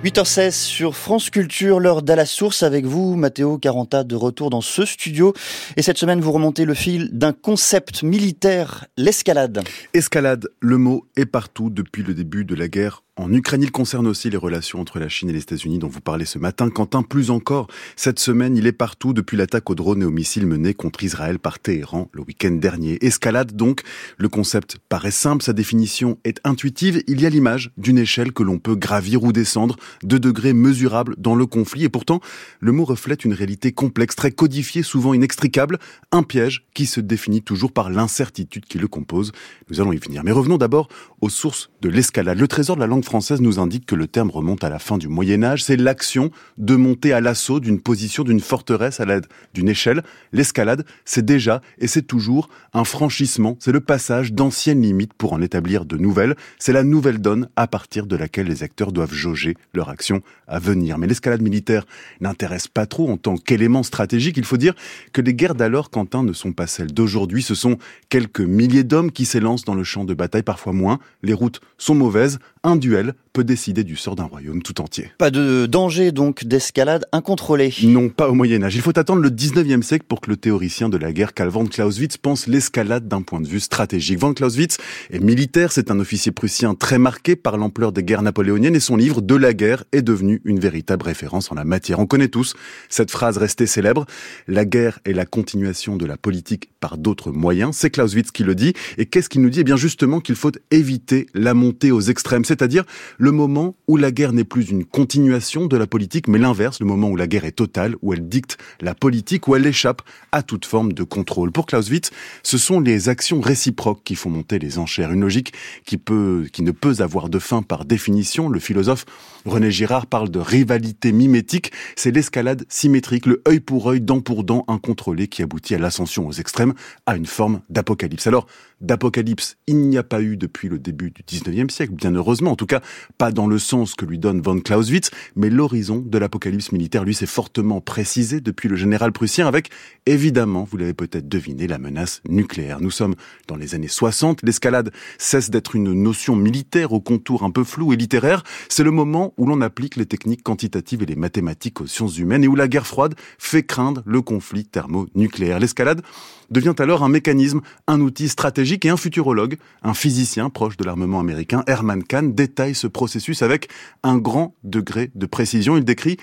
8h16 sur France Culture, l'heure d'à la source avec vous, Matteo Caranta, de retour dans ce studio. Et cette semaine, vous remontez le fil d'un concept militaire, l'escalade. Escalade, le mot est partout depuis le début de la guerre en Ukraine. Il concerne aussi les relations entre la Chine et les États-Unis dont vous parlez ce matin. Quentin, plus encore, cette semaine, il est partout depuis l'attaque aux drones et aux missiles menée contre Israël par Téhéran le week-end dernier. Escalade donc, le concept paraît simple, sa définition est intuitive. Il y a l'image d'une échelle que l'on peut gravir ou descendre, de degrés mesurables dans le conflit. Et pourtant, le mot reflète une réalité complexe, très codifiée, souvent inextricable. Un piège qui se définit toujours par l'incertitude qui le compose. Nous allons y venir. Mais revenons d'abord aux sources de l'escalade. Le trésor de la langue française nous indique que le terme remonte à la fin du Moyen-Âge. C'est l'action de monter à l'assaut d'une position, d'une forteresse à l'aide d'une échelle. L'escalade, c'est déjà et c'est toujours un franchissement. C'est le passage d'anciennes limites pour en établir de nouvelles. C'est la nouvelle donne à partir de laquelle les acteurs doivent jauger leur action à venir. Mais l'escalade militaire n'intéresse pas trop en tant qu'élément stratégique. Il faut dire que les guerres d'alors, Quentin, ne sont pas celles d'aujourd'hui. Ce sont quelques milliers d'hommes qui s'élancent dans le champ de bataille, parfois moins. Les routes sont mauvaises. Un duel peut décider du sort d'un royaume tout entier. Pas de danger donc d'escalade incontrôlée. Non, pas au Moyen-Âge. Il faut attendre le 19e siècle pour que le théoricien de la guerre Karl von Clausewitz pense l'escalade d'un point de vue stratégique. Von Clausewitz est militaire, c'est un officier prussien très marqué par l'ampleur des guerres napoléoniennes et son livre De la guerre est devenu une véritable référence en la matière. On connaît tous cette phrase restée célèbre. La guerre est la continuation de la politique par d'autres moyens. C'est Clausewitz qui le dit. Et qu'est-ce qu'il nous dit ? Eh bien justement qu'il faut éviter la montée aux extrêmes, c'est-à-dire le moment où la guerre n'est plus une continuation de la politique, mais l'inverse, le moment où la guerre est totale, où elle dicte la politique, où elle échappe à toute forme de contrôle. Pour Clausewitz, ce sont les actions réciproques qui font monter les enchères. Une logique qui ne peut avoir de fin par définition. Le philosophe René Girard parle de rivalité mimétique. C'est l'escalade symétrique, le œil pour œil, dent pour dent, incontrôlé, qui aboutit à l'ascension aux extrêmes, à une forme d'apocalypse. Alors, d'apocalypse, il n'y a pas eu depuis le début du 19e siècle, bien heureusement, en tout cas pas dans le sens que lui donne von Clausewitz, mais l'horizon de l'apocalypse militaire, lui, s'est fortement précisé depuis le général prussien avec, évidemment, vous l'avez peut-être deviné, la menace nucléaire. Nous sommes dans les années 60, l'escalade cesse d'être une notion militaire au contour un peu flou et littéraire, c'est le moment où l'on applique les techniques quantitatives et les mathématiques aux sciences humaines et où la guerre froide fait craindre le conflit thermonucléaire. L'escalade devient alors un mécanisme, un outil stratégique et un futurologue, un physicien proche de l'armement américain, Herman Kahn, détaille ce processus avec un grand degré de précision. Il décrit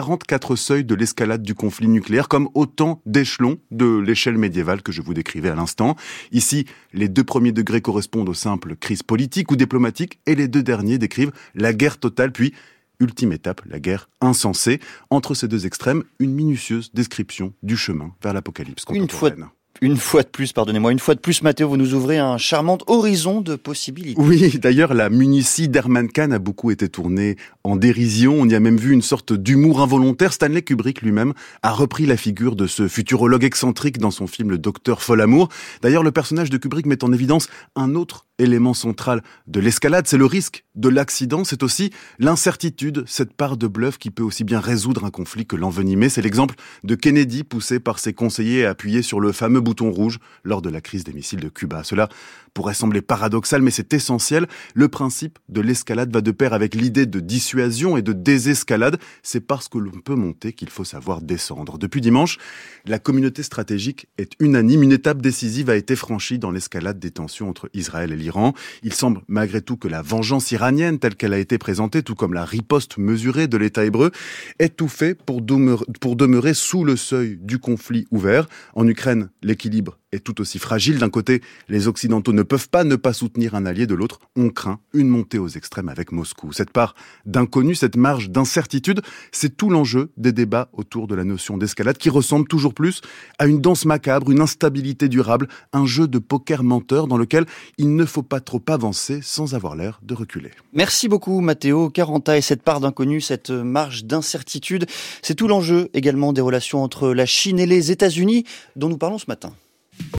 44 seuils de l'escalade du conflit nucléaire comme autant d'échelons de l'échelle médiévale que je vous décrivais à l'instant. Ici, les 2 premiers degrés correspondent aux simples crises politiques ou diplomatiques et les 2 derniers décrivent la guerre totale, puis ultime étape, la guerre insensée. Entre ces 2 extrêmes, une minutieuse description du chemin vers l'apocalypse contemporaine. Une fois de plus, Matteo, vous nous ouvrez un charmant horizon de possibilités. Oui, d'ailleurs, la minutie d'Herman Kahn a beaucoup été tournée en dérision. On y a même vu une sorte d'humour involontaire. Stanley Kubrick lui-même a repris la figure de ce futurologue excentrique dans son film Le Docteur Folamour. D'ailleurs, le personnage de Kubrick met en évidence un autre élément central de l'escalade, c'est le risque de l'accident, c'est aussi l'incertitude, cette part de bluff qui peut aussi bien résoudre un conflit que l'envenimer. C'est l'exemple de Kennedy poussé par ses conseillers à appuyer sur le fameux bouton rouge lors de la crise des missiles de Cuba. Cela pourrait sembler paradoxal, mais c'est essentiel. Le principe de l'escalade va de pair avec l'idée de dissuasion et de désescalade. C'est parce que l'on peut monter qu'il faut savoir descendre. Depuis dimanche, la communauté stratégique est unanime. Une étape décisive a été franchie dans l'escalade des tensions entre Israël et l'Iran. Il semble malgré tout que la vengeance iranienne, telle qu'elle a été présentée, tout comme la riposte mesurée de l'État hébreu, ait tout fait pour demeurer sous le seuil du conflit ouvert. En Ukraine, l'équilibre est tout aussi fragile. D'un côté, les Occidentaux ne peuvent pas ne pas soutenir un allié. De l'autre, on craint une montée aux extrêmes avec Moscou. Cette part d'inconnu, cette marge d'incertitude, c'est tout l'enjeu des débats autour de la notion d'escalade qui ressemble toujours plus à une danse macabre, une instabilité durable, un jeu de poker menteur dans lequel il ne faut pas trop avancer sans avoir l'air de reculer. Merci beaucoup Matteo Caranta, et cette part d'inconnu, cette marge d'incertitude, c'est tout l'enjeu également des relations entre la Chine et les États-Unis dont nous parlons ce matin.